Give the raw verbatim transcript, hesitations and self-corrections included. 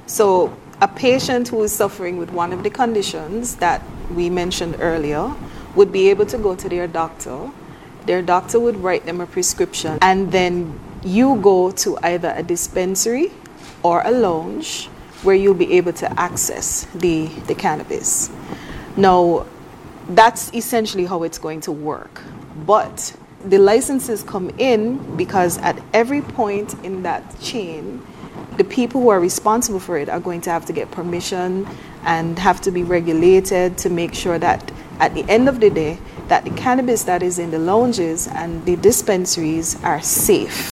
So a patient who is suffering with one of the conditions that we mentioned earlier would be able to go to their doctor. Their doctor would write them a prescription, and then you go to either a dispensary or a lounge where you'll be able to access the, the cannabis. Now, that's essentially how it's going to work. But the licenses come in because at every point in that chain, the people who are responsible for it are going to have to get permission and have to be regulated to make sure that at the end of the day, that the cannabis that is in the lounges and the dispensaries are safe.